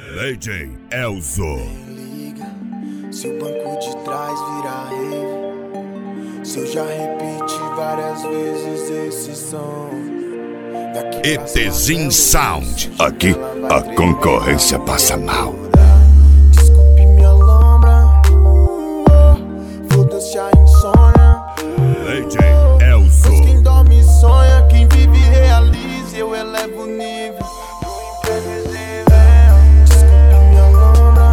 DJ Elzo. Liga, se o banco de trás virar rave, se eu já repeti várias vezes esse som. ETZIN Sound. Aqui a concorrência passa mal. Desculpe minha lombra, foda-se a insônia. DJ Elzo. Pois quem dorme sonha, quem vive realiza. Eu elevo o nível do imprevisível. Desculpe minha lombra,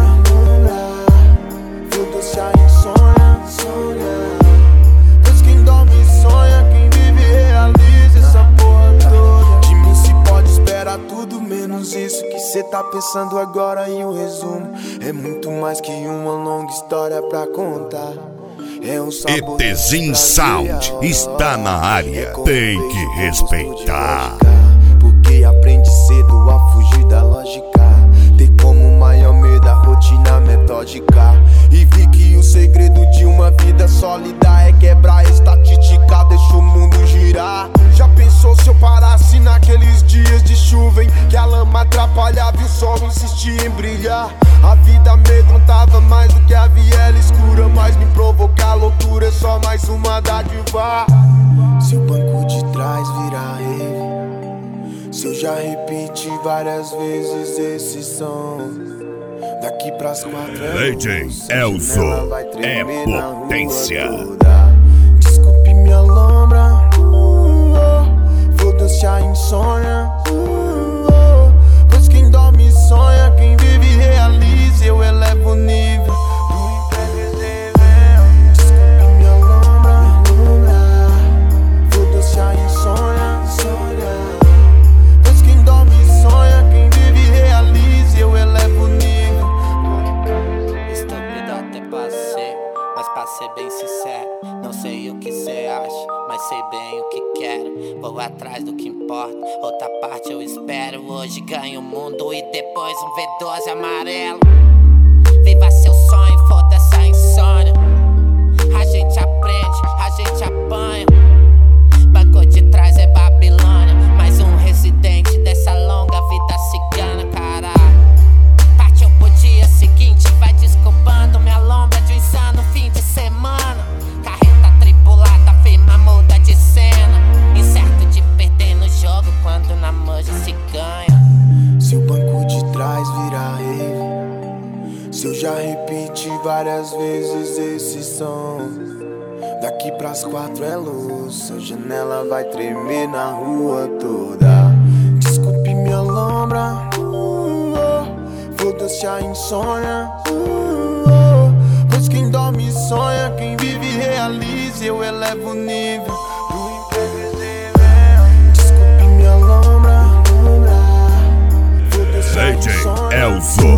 foda-se a insônia. Pois quem dorme sonha, quem vive realiza. Essa porra toda de mim se pode esperar tudo menos isso que cê tá pensando agora. E o resumo é muito mais que uma longa história pra contar. É um sabor ETZIN Sound está na área, tem que respeitar. Porque aprende cedo a fugir da lógica, ter como maior medo a rotina metódica. E vi que o segredo de uma vida sólida é quebrar a estatística, deixa o mundo girar. Já pensou se eu parasse naqueles dias de chuva em que a lama atrapalhava e o sol insistia em brilhar? A vida amedrontava mais do que a viela escura, mas me provocar loucura é só mais uma dádiva. Se o banco de trás virar rave, se eu já repeti várias vezes esse som, daqui pras 4 DJ Elzo é potência. Desculpe minha lombra, foda-se a insônia. Pois quem dorme sonha, quem vive realiza. Eu elevo o nível do imprevisível. Desculpe minha lombra, foda-se a insônia. Pois quem dorme sonha, quem vive realiza. Eu elevo o nível. Estúpido até passei, mas pra ser bem sincero, não sei o que cê acha, mas sei bem o que quero. Vou atrás do que importa, outra parte eu espero. Hoje ganho o mundo e depois um V12 amarelo. Viva seu sonho, foda-se a insônia. A gente aprende, a gente apanha. Banco de trás é Babilônia, mais um residente dessa longa vida cigana, caralho. Partiu pro dia seguinte, vai desculpando minha lombra de um insano fim de semana. Carreta tripulada, firma muda de cena. Incerto de perder no jogo quando na manja se ganha. Se o banco de trás virar rave, se eu já repeti várias vezes esse som, daqui pras 4 é luz, a janela vai tremer na rua toda. Desculpe minha lombra, foda-se a insônia. Pois quem dorme sonha, quem vive realiza. Eu elevo o nível do imprevisível. Desculpe minha lombra, foda-se a DJ insônia. Elzo.